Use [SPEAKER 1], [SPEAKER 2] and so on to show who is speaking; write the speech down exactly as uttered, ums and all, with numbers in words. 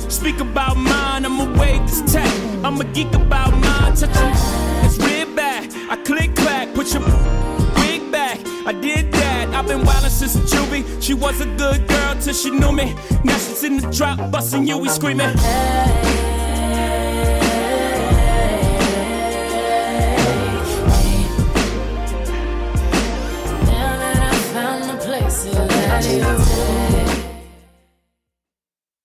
[SPEAKER 1] Speak about mine, I'ma wave this tech. I'm a geek about mine, touching it's real bad. I click clack, put your wig back. I did that, I've been wildin' since a juvie. She was a good girl till she knew me. Now she's in the drop, bustin' you, we screamin'. Hey.